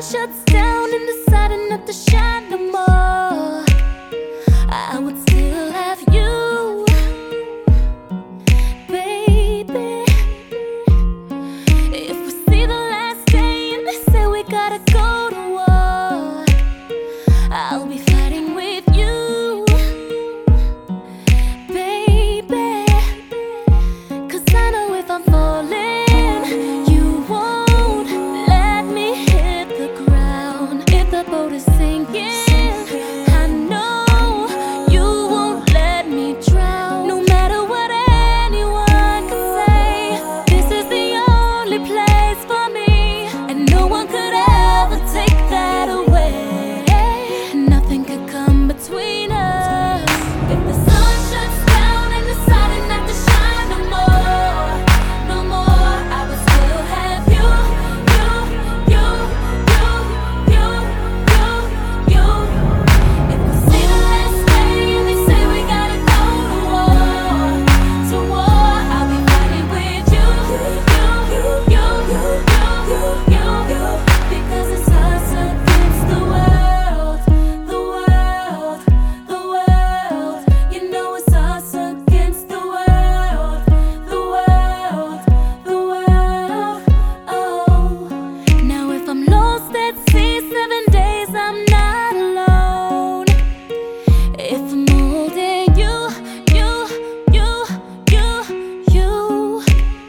shuts down and deciding not to shine no more, I would still have you, baby. If we see the last day and they say we gotta go to war, I'll be fighting with you, baby. 'Cause I know if I'm falling, you won't let me hit the ground. If the boat is sinking, I know you won't let me drown. No matter what anyone can say, this is the only place for me, and no one could ever take that away. Nothing could come between us. If the sun shuts down and decided not to shine no more, no more, I would still have you, you, you, you, you, you, you. If we see the last day and they say we gotta go to war, I'll be fighting with you, you, you, you, you, because it's us against the world, the world, the world. You know it's us against the world, the world, the world. Oh, now if I'm lost at sea 7 days, I'm not alone. If I'm holding you, you, you, you, you,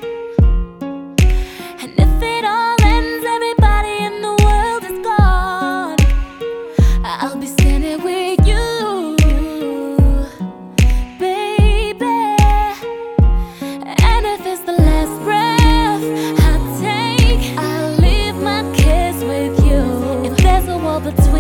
and if it all ends, everybody in the world is gone, I'll be standing with you, baby. And if it's the last breath I take, I'll leave my kiss with you. If there's a wall between